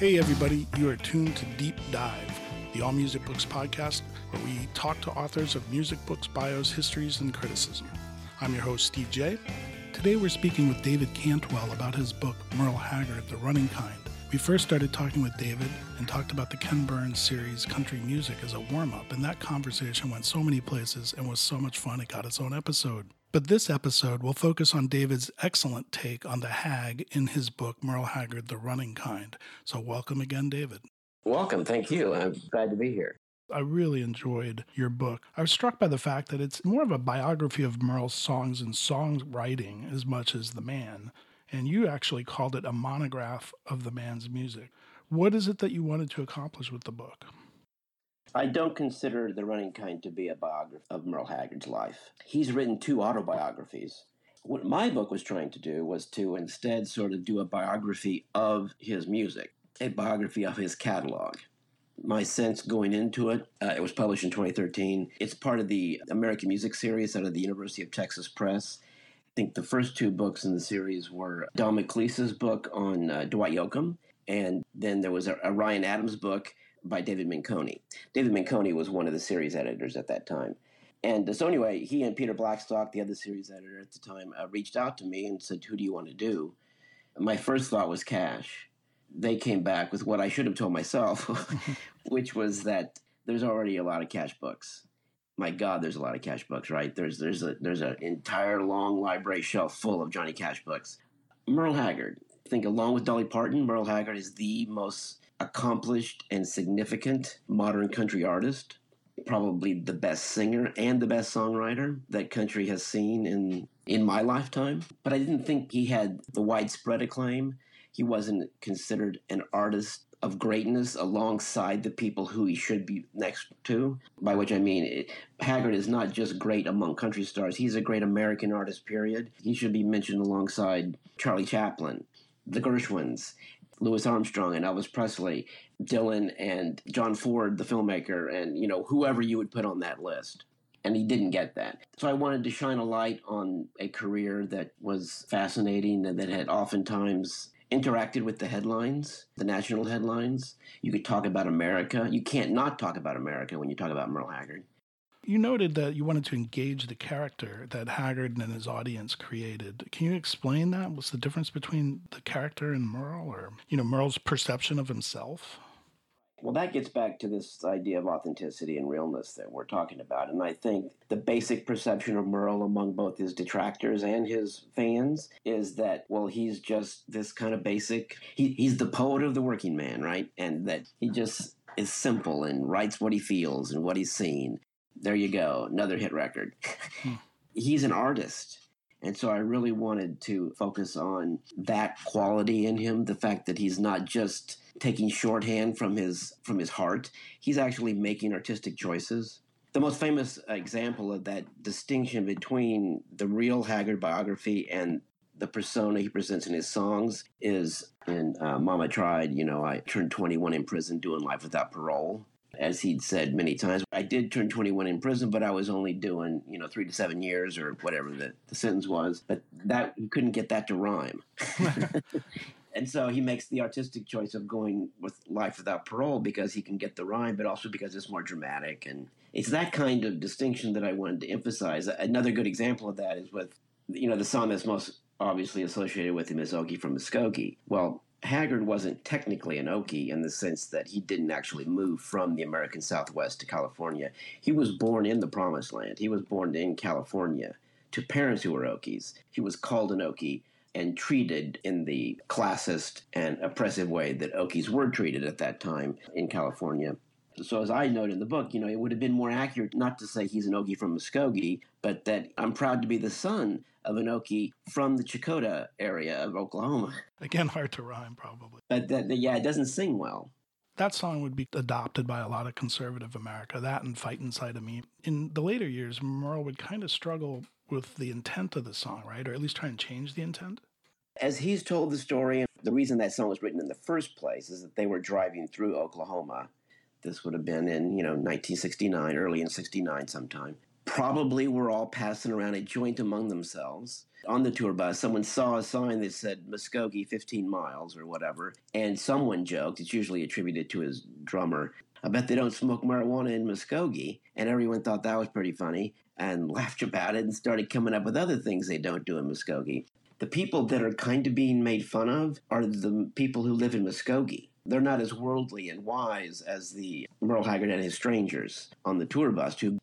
Hey everybody, you are tuned to Deep Dive, the All Music Books podcast, where we talk to authors of music books, bios, histories, and criticism. I'm your host, Steve J. Today we're speaking with David Cantwell about his book, Merle Haggard, The Running Kind. We first started talking with David and talked about the Ken Burns series Country Music as a warm-up, and that conversation went so many places and was so much fun it got its own episode. But this episode will focus on David's excellent take on the hag in his book, Merle Haggard, The Running Kind. So welcome again, David. Welcome. Thank you. I'm glad to be here. I really enjoyed your book. I was struck by the fact that it's more of a biography of Merle's songs and songwriting as much as the man. And you actually called it a monograph of the man's music. What is it that you wanted to accomplish with the book? I don't consider The Running Kind to be a biography of Merle Haggard's life. He's written two autobiographies. What my book was trying to do was to instead sort of do a biography of his music, a biography of his catalog. My sense going into it, it was published in 2013. It's part of the American Music series out of the University of Texas Press. I think the first two books in the series were Don McLeese's book on Dwight Yoakam, and then there was a Ryan Adams book by David Minconi. David Minconi was one of the series editors at that time. And so anyway, he and Peter Blackstock, the other series editor at the time, reached out to me and said, who do you want to do? My first thought was Cash. They came back with what I should have told myself, which was that there's already a lot of Cash books. My God, there's a lot of Cash books, right? There's an entire long library shelf full of Johnny Cash books. Merle Haggard. I think along with Dolly Parton, Merle Haggard is the most accomplished and significant modern country artist, probably the best singer and the best songwriter that country has seen in my lifetime. But I didn't think he had the widespread acclaim. He wasn't considered an artist of greatness alongside the people who he should be next to, by which I mean Haggard is not just great among country stars. He's a great American artist, period. He should be mentioned alongside Charlie Chaplin, the Gershwins, Louis Armstrong and Elvis Presley, Dylan and John Ford, the filmmaker, and, whoever you would put on that list. And he didn't get that. So I wanted to shine a light on a career that was fascinating and that had oftentimes interacted with the headlines, the national headlines. You could talk about America. You can't not talk about America when you talk about Merle Haggard. You noted that you wanted to engage the character that Haggard and his audience created. Can you explain that? What's the difference between the character and Merle, or, Merle's perception of himself? Well, that gets back to this idea of authenticity and realness that we're talking about. And I think the basic perception of Merle among both his detractors and his fans is that, well, he's just this kind of basic, he's the poet of the working man, right? And that he just is simple and writes what he feels and what he's seen. There you go, another hit record. He's an artist. And so I really wanted to focus on that quality in him, the fact that he's not just taking shorthand from his heart. He's actually making artistic choices. The most famous example of that distinction between the real Haggard biography and the persona he presents in his songs is in Mama Tried, I turned 21 in prison doing life without parole. As he'd said many times, I did turn 21 in prison, but I was only doing, 3 to 7 years or whatever the sentence was. But that he couldn't get that to rhyme. And so he makes the artistic choice of going with life without parole because he can get the rhyme, but also because it's more dramatic. And it's that kind of distinction that I wanted to emphasize. Another good example of that is with, the song that's most obviously associated with him is Okie from Muskogee. Well, Haggard wasn't technically an Okie in the sense that he didn't actually move from the American Southwest to California. He was born in the Promised Land. He was born in California to parents who were Okies. He was called an Okie and treated in the classist and oppressive way that Okies were treated at that time in California. So as I note in the book, it would have been more accurate not to say he's an Okie from Muskogee, but that I'm proud to be the son of an Okie from the Chakotah area of Oklahoma. Again, hard to rhyme, probably. But it doesn't sing well. That song would be adopted by a lot of conservative America, that and Fight Inside of Me. In the later years, Merle would kind of struggle with the intent of the song, right? Or at least try and change the intent? As he's told the story, the reason that song was written in the first place is that they were driving through Oklahoma. This would have been in, 1969, early in 69 sometime. probably were all passing around a joint among themselves. On the tour bus, someone saw a sign that said Muskogee 15 miles or whatever, and someone joked, it's usually attributed to his drummer, I bet they don't smoke marijuana in Muskogee. And everyone thought that was pretty funny and laughed about it and started coming up with other things they don't do in Muskogee. The people that are kind of being made fun of are the people who live in Muskogee. They're not as worldly and wise as the Merle Haggard and his strangers on the tour bus, who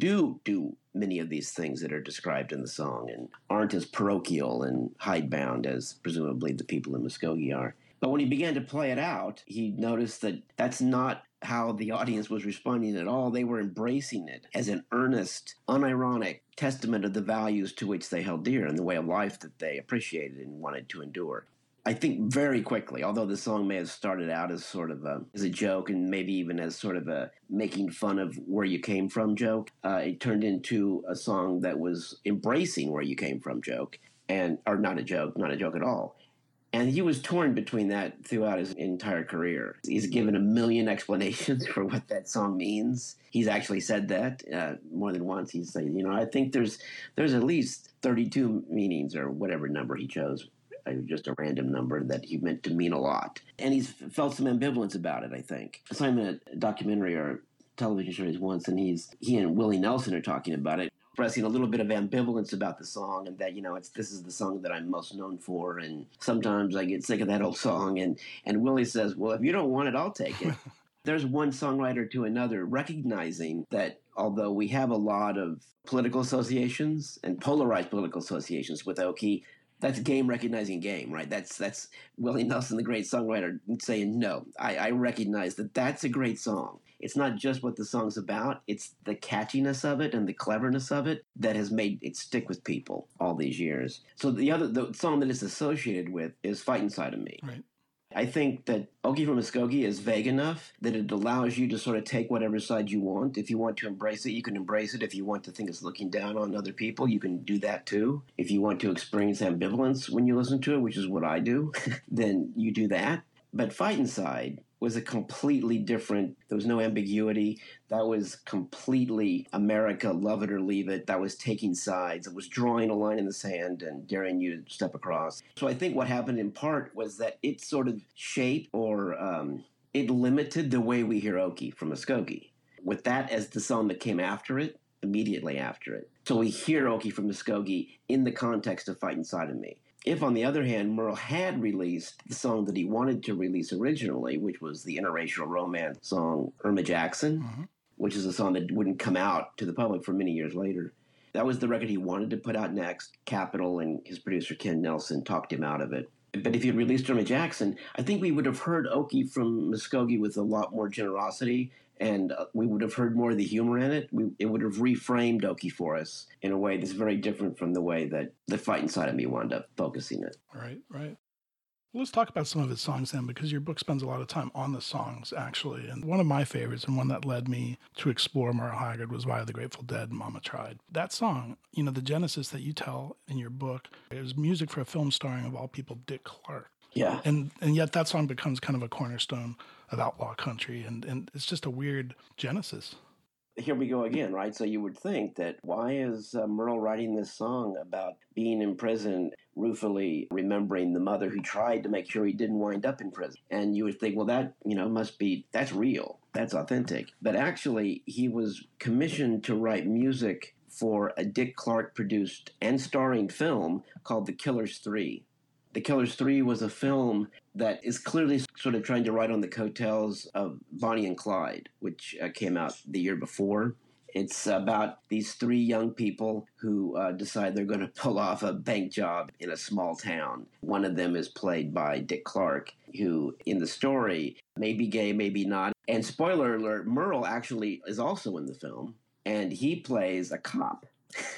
do many of these things that are described in the song and aren't as parochial and hidebound as presumably the people in Muskogee are. But when he began to play it out, he noticed that that's not how the audience was responding at all. They were embracing it as an earnest, unironic testament of the values to which they held dear and the way of life that they appreciated and wanted to endure. I think very quickly, although the song may have started out as sort of as a joke and maybe even as sort of a making fun of where you came from joke, it turned into a song that was embracing where you came from joke, or not a joke at all. And he was torn between that throughout his entire career. He's given a million explanations for what that song means. He's actually said that more than once. He's saying, I think there's at least 32 meanings or whatever number he chose. Just a random number that he meant to mean a lot. And he's felt some ambivalence about it, I think. I saw him in a documentary or television series once, and he and Willie Nelson are talking about it, expressing a little bit of ambivalence about the song and that, this is the song that I'm most known for, and sometimes I get sick of that old song. And Willie says, well, if you don't want it, I'll take it. There's one songwriter to another recognizing that although we have a lot of political associations and polarized political associations with Okie, that's game recognizing game, right? That's Willie Nelson, the great songwriter, saying, no, I recognize that that's a great song. It's not just what the song's about. It's the catchiness of it and the cleverness of it that has made it stick with people all these years. So the song that it's associated with is Fight Inside of Me. Right. I think that Okie from Muskogee is vague enough that it allows you to sort of take whatever side you want. If you want to embrace it, you can embrace it. If you want to think it's looking down on other people, you can do that too. If you want to experience ambivalence when you listen to it, which is what I do, then you do that. But Fight Inside was a completely different, there was no ambiguity. That was completely America, love it or leave it. That was taking sides. It was drawing a line in the sand and daring you to step across. So I think what happened in part was that it sort of shaped or it limited the way we hear Okie from Muskogee. With that as the song that came after it, immediately after it. So we hear Okie from Muskogee in the context of Fight Inside of Me. If, on the other hand, Merle had released the song that he wanted to release originally, which was the interracial romance song Irma Jackson, which is a song that wouldn't come out to the public for many years later, that was the record he wanted to put out next. Capitol and his producer Ken Nelson talked him out of it. But if he had released Irma Jackson, I think we would have heard Okie from Muskogee with a lot more generosity, and we would have heard more of the humor in it. It would have reframed Okie for us in a way that's very different from the way that the Fight Inside of Me wound up focusing it. Right. Well, let's talk about some of his songs then, because your book spends a lot of time on the songs, actually. And one of my favorites, and one that led me to explore Merle Haggard, was Via the Grateful Dead, Mama Tried. That song, the genesis that you tell in your book, is music for a film starring, of all people, Dick Clark. Yeah. And yet that song becomes kind of a cornerstone of outlaw country, and it's just a weird genesis. Here we go again, right? So you would think that why is Merle writing this song about being in prison, ruefully remembering the mother who tried to make sure he didn't wind up in prison? And you would think, well, that, that's real. That's authentic. But actually, he was commissioned to write music for a Dick Clark produced and starring film called The Killers 3. The Killers 3 was a film that is clearly sort of trying to ride on the coattails of Bonnie and Clyde, which came out the year before. It's about these three young people who decide they're going to pull off a bank job in a small town. One of them is played by Dick Clark, who in the story may be gay, maybe not. And spoiler alert, Merle actually is also in the film, and he plays a cop,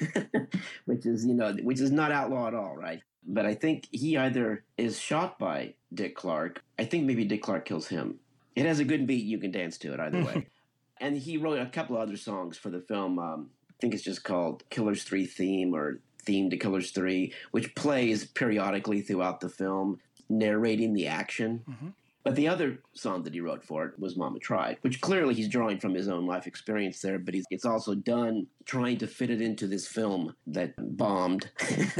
which is not outlaw at all, right? But I think he either is shot by Dick Clark. I think maybe Dick Clark kills him. It has a good beat. You can dance to it either way. And he wrote a couple of other songs for the film. I think it's just called Killers 3 Theme or Theme to Killers 3, which plays periodically throughout the film, narrating the action. But the other song that he wrote for it was Mama Tried, which clearly he's drawing from his own life experience there, but it's also done trying to fit it into this film that bombed.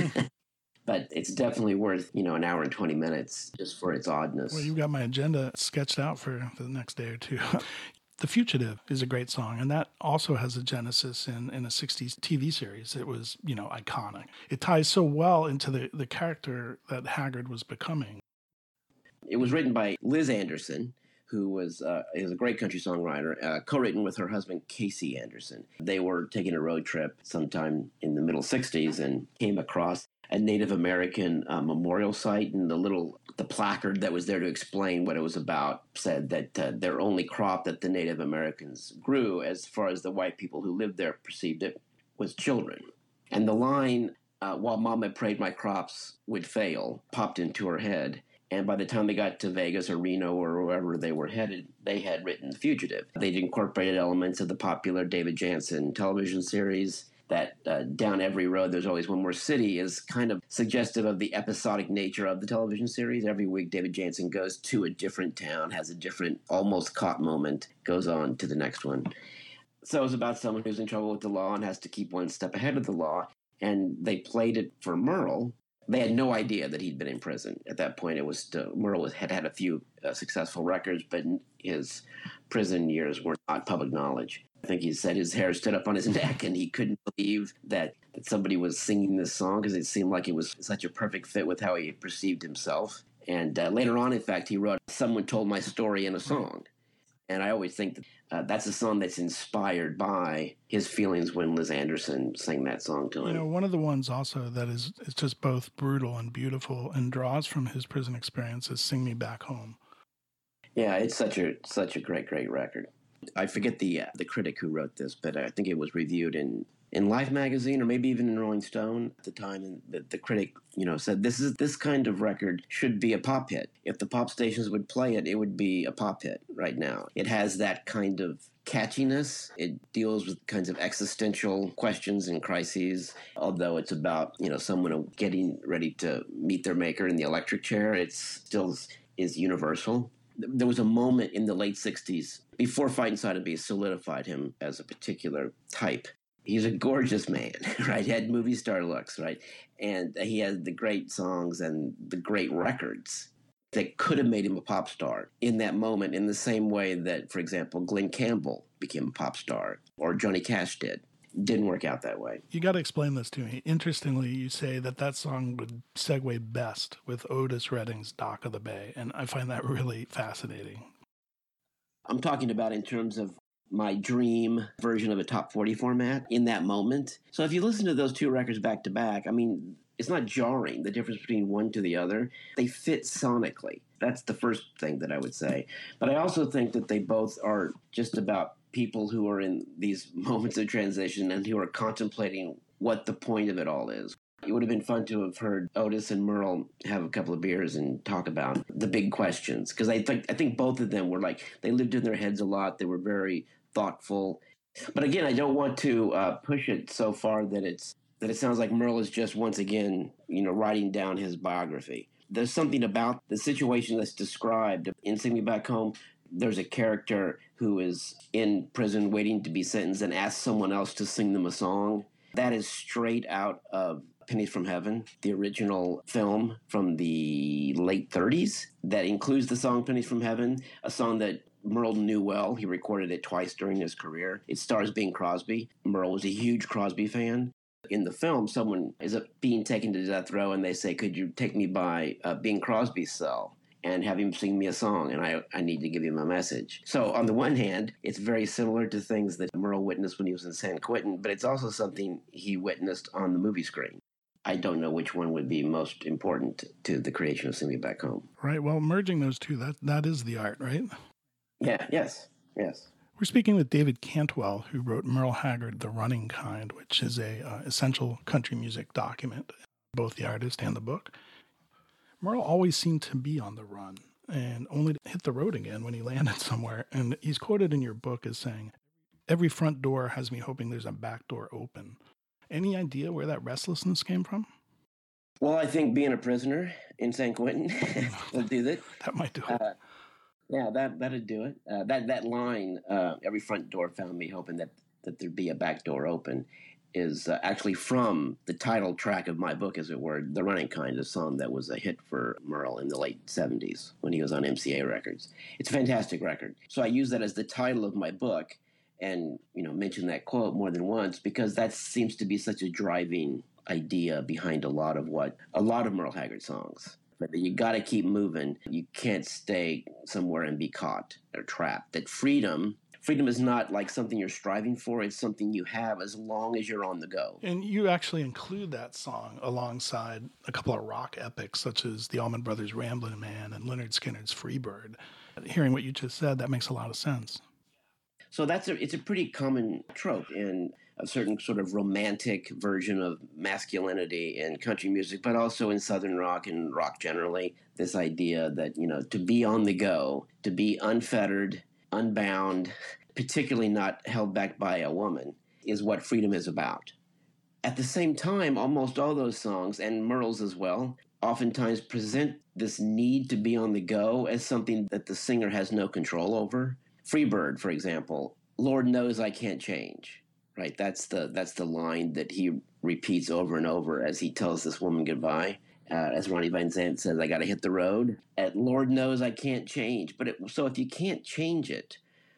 But it's definitely worth, an hour and 20 minutes just for its oddness. Well, you've got my agenda sketched out for the next day or two. The Fugitive is a great song, and that also has a genesis in a 60s TV series. It was, iconic. It ties so well into the character that Haggard was becoming. It was written by Liz Anderson, who is a great country songwriter, co-written with her husband, Casey Anderson. They were taking a road trip sometime in the middle 60s and came across a Native American memorial site, and the placard that was there to explain what it was about said that their only crop that the Native Americans grew, as far as the white people who lived there perceived it, was children. And the line, while Mama prayed my crops would fail, popped into her head. And by the time they got to Vegas or Reno or wherever they were headed, they had written The Fugitive. They'd incorporated elements of the popular David Janssen television series. That Down Every Road, There's Always One More City is kind of suggestive of the episodic nature of the television series. Every week, David Janssen goes to a different town, has a different almost caught moment, goes on to the next one. So it's about someone who's in trouble with the law and has to keep one step ahead of the law. And they played it for Merle. They had no idea that he'd been in prison. At that point, Merle had a few successful records, but his prison years were not public knowledge. I think he said his hair stood up on his neck, and he couldn't believe that somebody was singing this song because it seemed like it was such a perfect fit with how he perceived himself. And later on, in fact, he wrote, "Someone told my story in a song." And I always think that that's a song that's inspired by his feelings when Liz Anderson sang that song to him. One of the ones also that is just both brutal and beautiful and draws from his prison experience is Sing Me Back Home. Yeah, it's such a great record. I forget the critic who wrote this, but I think it was reviewed in Life magazine or maybe even in Rolling Stone at the time. And the critic, said this kind of record should be a pop hit. If the pop stations would play it, it would be a pop hit right now. It has that kind of catchiness. It deals with kinds of existential questions and crises. Although it's about, someone getting ready to meet their maker in the electric chair, it still is universal. There was a moment in the late 60s before Fighting Side of Beast solidified him as a particular type. He's a gorgeous man, right? He had movie star looks, right? And he had the great songs and the great records that could have made him a pop star in that moment, in the same way that, for example, Glenn Campbell became a pop star or Johnny Cash did. Didn't work out that way. You got to explain this to me. Interestingly, you say that song would segue best with Otis Redding's Dock of the Bay, and I find that really fascinating. I'm talking about in terms of my dream version of a top 40 format in that moment. So if you listen to those two records back to back, I mean, it's not jarring, the difference between one to the other. They fit sonically. That's the first thing that I would say. But I also think that they both are just about people who are in these moments of transition and who are contemplating what the point of it all is. It would have been fun to have heard Otis and Merle have a couple of beers and talk about the big questions. Because I think both of them were they lived in their heads a lot. They were very thoughtful. But again, I don't want to push it so far that it sounds like Merle is just once again, writing down his biography. There's something about the situation that's described in Sing Me Back Home. There's a character who is in prison waiting to be sentenced and asks someone else to sing them a song. That is straight out of Pennies from Heaven, the original film from the late 30s that includes the song Pennies from Heaven, a song that Merle knew well. He recorded it twice during his career. It stars Bing Crosby. Merle was a huge Crosby fan. In the film, someone is being taken to death row and they say, "Could you take me by Bing Crosby's cell and have him sing me a song, and I need to give him a message." So on the one hand, it's very similar to things that Merle witnessed when he was in San Quentin, but it's also something he witnessed on the movie screen. I don't know which one would be most important to the creation of Sing Me Back Home. Right. Well, merging those two, that is the art, right? Yeah. Yes. We're speaking with David Cantwell, who wrote Merle Haggard, The Running Kind, which is a essential country music document, both the artist and the book. Merle always seemed to be on the run and only to hit the road again when he landed somewhere. And he's quoted in your book as saying, "Every front door has me hoping there's a back door open." Any idea where that restlessness came from? Well, I think being a prisoner in San Quentin will do that. That might do it. Yeah, that'd do it. That line, "Every front door found me hoping that there'd be a back door open," is actually from the title track of my book, as it were, "The Running Kind," a song that was a hit for Merle in the late '70s when he was on MCA Records. It's a fantastic record. So I use that as the title of my book, and mention that quote more than once because that seems to be such a driving idea behind a lot of Merle Haggard songs. But you got to keep moving. You can't stay somewhere and be caught or trapped. That freedom is not like something you're striving for. It's something you have as long as you're on the go. And you actually include that song alongside a couple of rock epics such as the Allman Brothers' Ramblin' Man and Lynyrd Skynyrd's Freebird. Hearing what you just said, that makes a lot of sense. So it's a pretty common trope in a certain sort of romantic version of masculinity in country music, but also in Southern rock and rock generally. This idea that, to be on the go, to be unfettered, unbound, particularly not held back by a woman, is what freedom is about. At the same time, almost all those songs, and Merle's as well, oftentimes present this need to be on the go as something that the singer has no control over. Freebird, for example, "Lord knows I can't change," right? That's the line that he repeats over and over as he tells this woman goodbye. As Ronnie Van Zant says, "I got to hit the road." "Lord knows I can't change." So if you can't change it,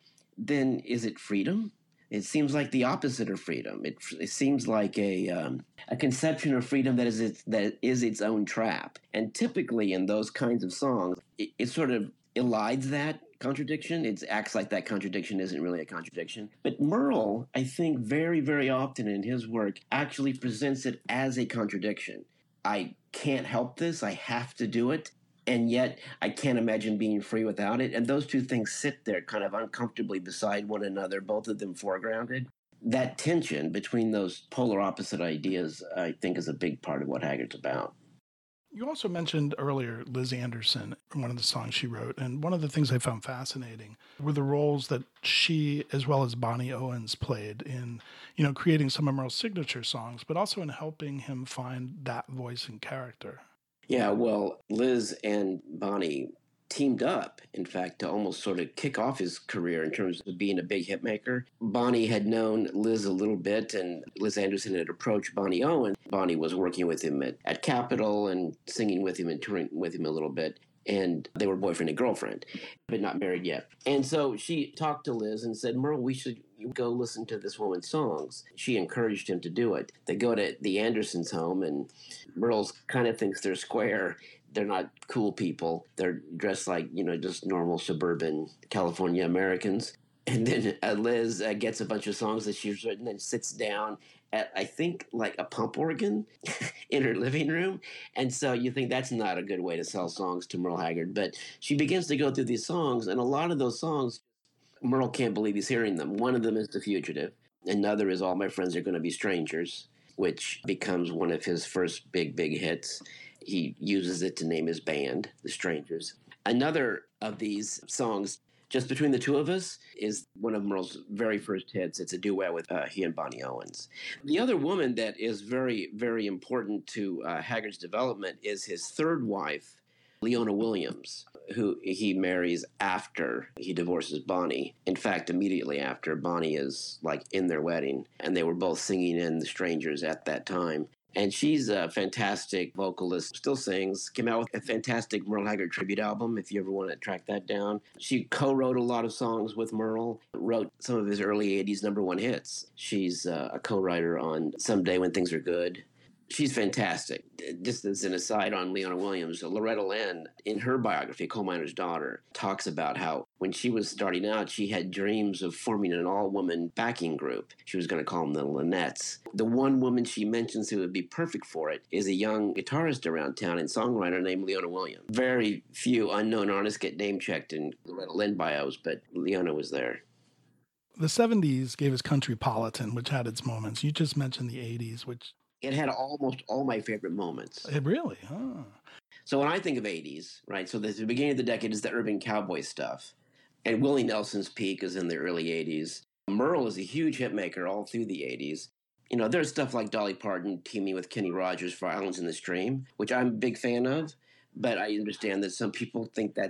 then is it freedom? It seems like the opposite of freedom. It seems like a conception of freedom that is its own trap. And typically in those kinds of songs, it sort of elides that contradiction. It acts like that contradiction isn't really a contradiction. But Merle, I think, very, very often in his work actually presents it as a contradiction. I can't help this. I have to do it. And yet I can't imagine being free without it. And those two things sit there kind of uncomfortably beside one another, both of them foregrounded. That tension between those polar opposite ideas, I think, is a big part of what Haggard's about. You also mentioned earlier Liz Anderson, one of the songs she wrote. And one of the things I found fascinating were the roles that she, as well as Bonnie Owens, played in, creating some of Merle's signature songs, but also in helping him find that voice and character. Yeah, well, Liz and Bonnie teamed up, in fact, to almost sort of kick off his career in terms of being a big hit maker. Bonnie had known Liz a little bit, and Liz Anderson had approached Bonnie Owens. Bonnie was working with him at Capitol and singing with him and touring with him a little bit. And they were boyfriend and girlfriend, but not married yet. And so she talked to Liz and said, "Merle, we should go listen to this woman's songs." She encouraged him to do it. They go to the Andersons' home, and Merle kind of thinks they're square. They're not cool people. They're dressed like, just normal suburban California Americans. And then Liz gets a bunch of songs that she's written and sits down at, I think, like a pump organ in her living room. And so you think that's not a good way to sell songs to Merle Haggard. But she begins to go through these songs, and a lot of those songs, Merle can't believe he's hearing them. One of them is The Fugitive. Another is All My Friends Are Gonna Be Strangers, which becomes one of his first big hits. He uses it to name his band, The Strangers. Another of these songs, Just Between the Two of Us, is one of Merle's very first hits. It's a duet with he and Bonnie Owens. The other woman that is very, very important to Haggard's development is his third wife, Leona Williams, who he marries after he divorces Bonnie. In fact, immediately after. Bonnie is like in their wedding, and they were both singing in The Strangers at that time. And she's a fantastic vocalist, still sings, came out with a fantastic Merle Haggard tribute album, if you ever want to track that down. She co-wrote a lot of songs with Merle, wrote some of his early 80s number one hits. She's a co-writer on Someday When Things Are Good. She's fantastic. Just as an aside on Leona Williams, Loretta Lynn, in her biography, Coal Miner's Daughter, talks about how when she was starting out, she had dreams of forming an all-woman backing group. She was going to call them the Lynnettes. The one woman she mentions who would be perfect for it is a young guitarist around town and songwriter named Leona Williams. Very few unknown artists get name-checked in Loretta Lynn bios, but Leona was there. The 70s gave us Countrypolitan, which had its moments. You just mentioned the 80s, which... It had almost all my favorite moments. It really? Huh. So when I think of 80s, right, so the beginning of the decade is the urban cowboy stuff. And Willie Nelson's peak is in the early 80s. Merle is a huge hit maker all through the 80s. There's stuff like Dolly Parton teaming with Kenny Rogers for Islands in the Stream, which I'm a big fan of. But I understand that some people think that's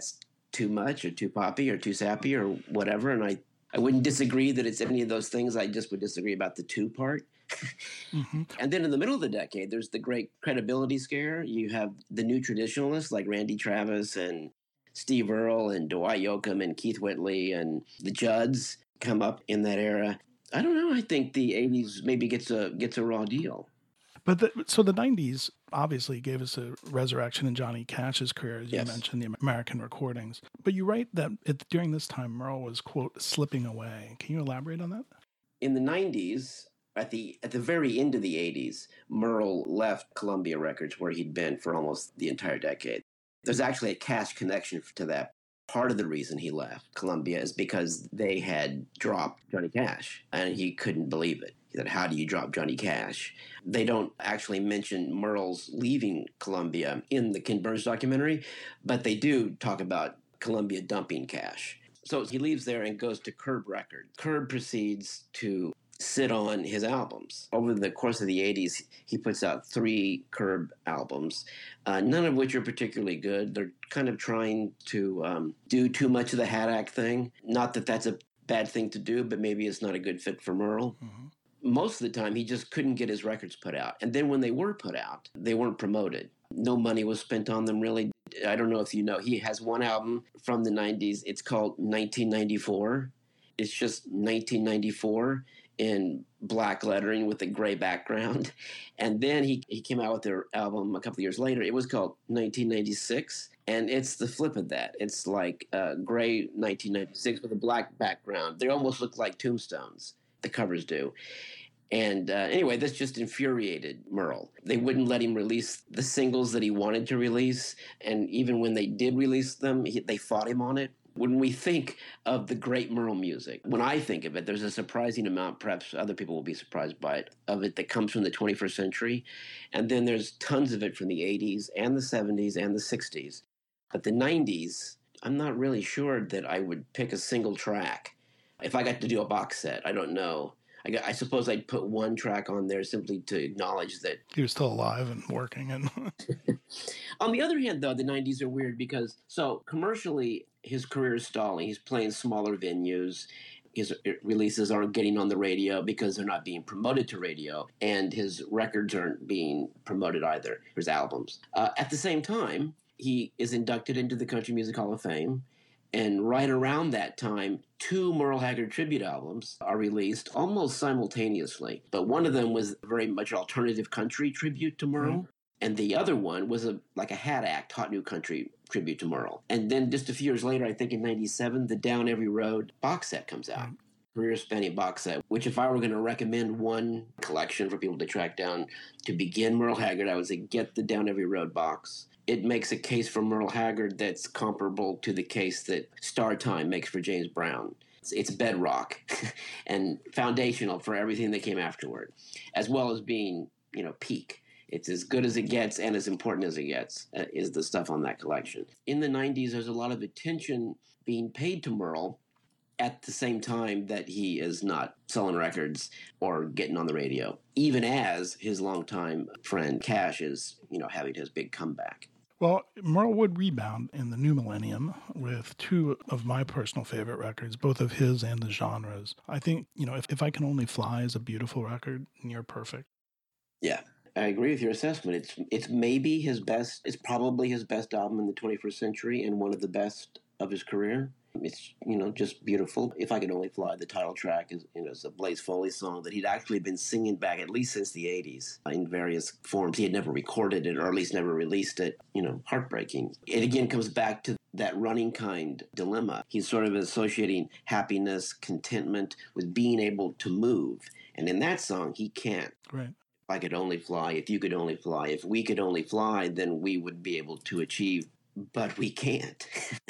too much or too poppy or too sappy or whatever. And I wouldn't disagree that it's any of those things. I just would disagree about the two part. Mm-hmm. And then in the middle of the decade, there's the great credibility scare. You have the new traditionalists like Randy Travis and Steve Earle and Dwight Yoakam and Keith Whitley and the Judds come up in that era. I don't know. I think the 80s maybe gets a raw deal. But so the 90s obviously gave us a resurrection in Johnny Cash's career, as you mentioned, the American recordings. But you write that during this time, Merle was, quote, slipping away. Can you elaborate on that? In the 90s, at the very end of the 80s, Merle left Columbia Records, where he'd been for almost the entire decade. There's actually a Cash connection to that. Part of the reason he left Columbia is because they had dropped Johnny Cash, and he couldn't believe it. He said, how do you drop Johnny Cash? They don't actually mention Merle's leaving Columbia in the Ken Burns documentary, but they do talk about Columbia dumping Cash. So he leaves there and goes to Curb Records. Curb proceeds to sit on his albums. Over the course of the 80s, he puts out 3 Curb albums, none of which are particularly good. They're kind of trying to do too much of the Hat Act thing. Not that that's a bad thing to do, but maybe it's not a good fit for Merle. Mm-hmm. Most of the time, he just couldn't get his records put out. And then when they were put out, they weren't promoted. No money was spent on them, really. I don't know if you know, he has one album from the 90s. It's called 1994. It's just 1994 in black lettering with a gray background. And then he came out with their album a couple of years later. It was called 1996. And it's the flip of that. It's like gray 1996 with a black background. They almost look like tombstones. The covers do. And anyway, this just infuriated Merle. They wouldn't let him release the singles that he wanted to release. And even when they did release them, they fought him on it. When we think of the great Merle music, when I think of it, there's a surprising amount, perhaps other people will be surprised by it, of it that comes from the 21st century. And then there's tons of it from the 80s and the 70s and the 60s. But the 90s, I'm not really sure that I would pick a single track. If I got to do a box set, I don't know. I suppose I'd put one track on there simply to acknowledge that he was still alive and working. And on the other hand, though, the 90s are weird because, so commercially, his career is stalling. He's playing smaller venues. His releases aren't getting on the radio because they're not being promoted to radio, and his records aren't being promoted either, his albums. At the same time, he is inducted into the Country Music Hall of Fame. And right around that time, 2 Merle Haggard tribute albums are released almost simultaneously. But one of them was very much alternative country tribute to Merle. Mm-hmm. And the other one was like a Hat Act, Hot New Country tribute to Merle. And then just a few years later, I think in 97, the Down Every Road box set comes out. Mm-hmm. Career spanning box set, which if I were going to recommend one collection for people to track down to begin Merle Haggard, I would say get the Down Every Road box. It makes a case for Merle Haggard that's comparable to the case that Star Time makes for James Brown. It's bedrock and foundational for everything that came afterward, as well as being, peak. It's as good as it gets and as important as it gets is the stuff on that collection. In the 90s, there's a lot of attention being paid to Merle at the same time that he is not selling records or getting on the radio, even as his longtime friend Cash is, having his big comeback. Well, Merle would rebound in the new millennium with 2 of my personal favorite records, both of his and the genres. I think, if I Can Only Fly is a beautiful record, near perfect. Yeah, I agree with your assessment. It's maybe his best, it's probably his best album in the 21st century and one of the best of his career. It's, just beautiful. If I Could Only Fly, the title track is, it's a Blaze Foley song that he'd actually been singing back at least since the 80s in various forms. He had never recorded it or at least never released it, heartbreaking. It again comes back to that Running Kind dilemma. He's sort of associating happiness, contentment with being able to move. And in that song, he can't. Right. If I could only fly, if you could only fly, if we could only fly, then we would be able to achieve, but we can't.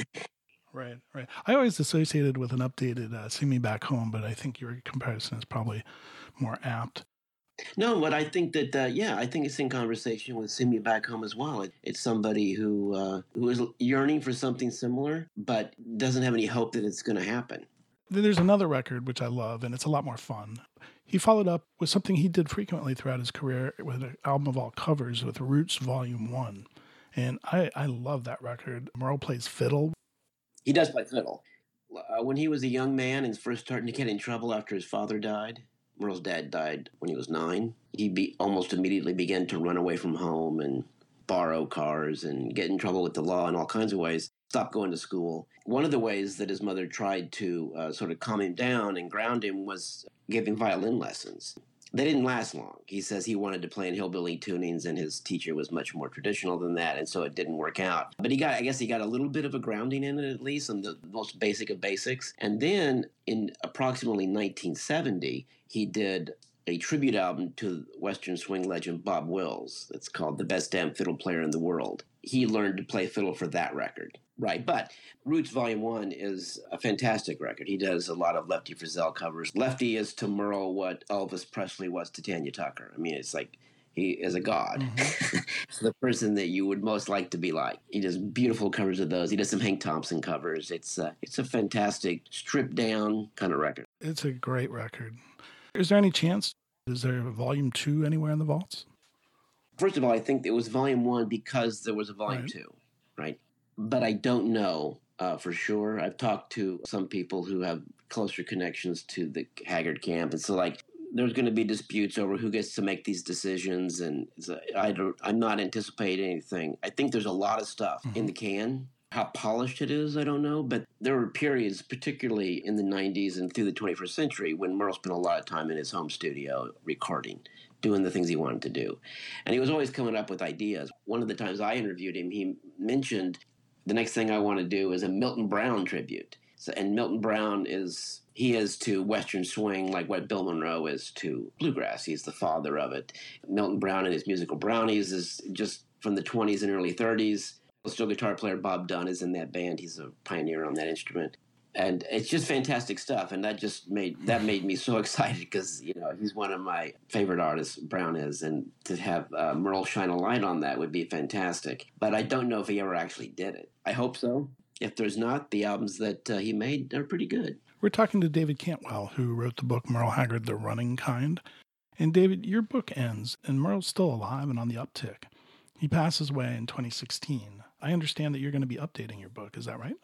Right. I always associated with an updated Sing Me Back Home, but I think your comparison is probably more apt. No, but I think that, I think it's in conversation with Sing Me Back Home as well. It's somebody who is yearning for something similar, but doesn't have any hope that it's going to happen. There's another record which I love, and it's a lot more fun. He followed up with something he did frequently throughout his career with an album of all covers with Roots Volume 1. And I love that record. Merle plays fiddle. He does play fiddle. When he was a young man and first starting to get in trouble after his father died, Merle's dad died when he was 9. He almost immediately began to run away from home and borrow cars and get in trouble with the law in all kinds of ways. Stopped going to school. One of the ways that his mother tried to sort of calm him down and ground him was giving violin lessons. They didn't last long. He says he wanted to play in hillbilly tunings, and his teacher was much more traditional than that, and so it didn't work out. But I guess he got a little bit of a grounding in it, at least, on the most basic of basics. And then in approximately 1970, he did a tribute album to Western swing legend Bob Wills. It's called The Best Damn Fiddle Player in the World. He learned to play fiddle for that record. Right, but Roots Volume 1 is a fantastic record. He does a lot of Lefty Frizzell covers. Lefty is to Merle what Elvis Presley was to Tanya Tucker. I mean, it's like he is a god. Mm-hmm. It's the person that you would most like to be like. He does beautiful covers of those. He does some Hank Thompson covers. It's a fantastic, stripped down kind of record. It's a great record. Is there any chance, is there a Volume 2 anywhere in the vaults? First of all, I think it was Volume 1 because there was a Volume 2, right? But I don't know for sure. I've talked to some people who have closer connections to the Haggard camp. And so, like, there's going to be disputes over who gets to make these decisions. And I'm not anticipating anything. I think there's a lot of stuff in the can. How polished it is, I don't know. But there were periods, particularly in the 90s and through the 21st century, when Merle spent a lot of time in his home studio recording, doing the things he wanted to do. And he was always coming up with ideas. One of the times I interviewed him, he mentioned, the next thing I want to do is a Milton Brown tribute. So, and Milton Brown is to Western swing like what Bill Monroe is to bluegrass. He's the father of it. Milton Brown and his musical brownies is just from the 20s and early 30s. Steel guitar player Bob Dunn is in that band. He's a pioneer on that instrument. And it's just fantastic stuff. And that made me so excited because, you know, he's one of my favorite artists, Brown is. And to have Merle shine a light on that would be fantastic. But I don't know if he ever actually did it. I hope so. If there's not, the albums that he made are pretty good. We're talking to David Cantwell, who wrote the book Merle Haggard, The Running Kind. And David, your book ends, and Merle's still alive and on the uptick. He passes away in 2016. I understand that you're going to be updating your book. Is that right?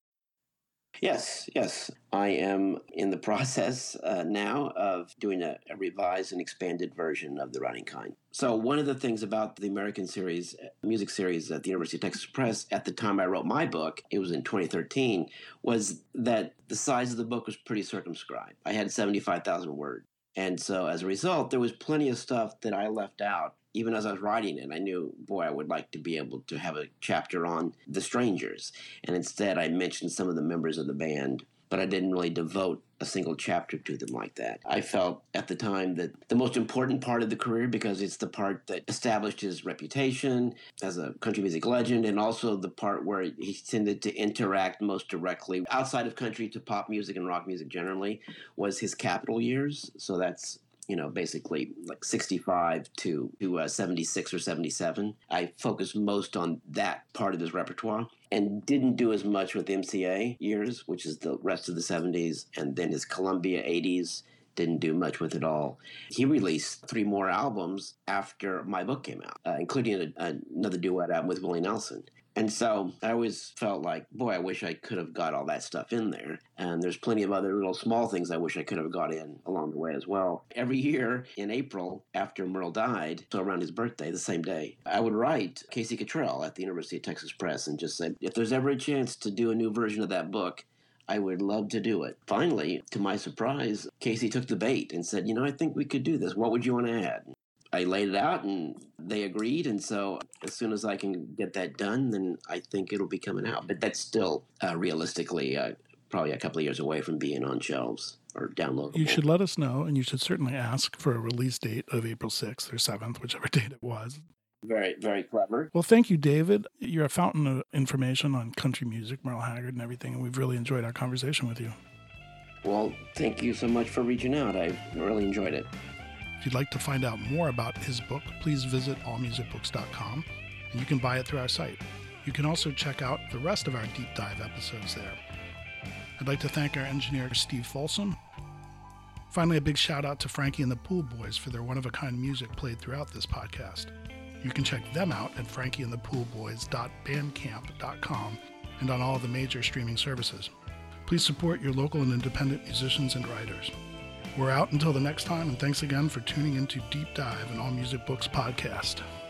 Yes. I am in the process now of doing a revised and expanded version of The Running Kind. So one of the things about the American series, music series at the University of Texas Press, at the time I wrote my book, it was in 2013, was that the size of the book was pretty circumscribed. I had 75,000 words. And so as a result, there was plenty of stuff that I left out. Even as I was writing it, I knew, boy, I would like to be able to have a chapter on the Strangers. And instead, I mentioned some of the members of the band, but I didn't really devote a single chapter to them like that. I felt at the time that the most important part of the career, because it's the part that established his reputation as a country music legend, and also the part where he tended to interact most directly outside of country to pop music and rock music generally, was his Capitol years. So that's, you know, basically like 65 to 76 or 77. I focused most on that part of his repertoire and didn't do as much with MCA years, which is the rest of the 70s, and then his Columbia 80s, didn't do much with it all. He released 3 more albums after my book came out, including another duet album with Willie Nelson. And so I always felt like, boy, I wish I could have got all that stuff in there. And there's plenty of other little small things I wish I could have got in along the way as well. Every year in April, after Merle died, so around his birthday, the same day, I would write Casey Cottrell at the University of Texas Press and just say, if there's ever a chance to do a new version of that book, I would love to do it. Finally, to my surprise, Casey took the bait and said, you know, I think we could do this. What would you want to add? I laid it out and they agreed. And so as soon as I can get that done, then I think it'll be coming out. But that's still realistically probably a couple of years away from being on shelves or downloadable. You should let us know, and you should certainly ask for a release date of April 6th or 7th, whichever date it was. Very, very clever. Well, thank you, David. You're a fountain of information on country music, Merle Haggard and everything, and we've really enjoyed our conversation with you. Well, thank you so much for reaching out. I really enjoyed it. If you'd like to find out more about his book, please visit allmusicbooks.com, and you can buy it through our site. You can also check out the rest of our deep dive episodes there. I'd like to thank our engineer, Steve Folsom. Finally, a big shout out to Frankie and the Pool Boys for their one-of-a-kind music played throughout this podcast. You can check them out at frankieandthepoolboys.bandcamp.com, and on all of the major streaming services. Please support your local and independent musicians and writers. We're out until the next time, and thanks again for tuning into Deep Dive, an All Music Books podcast.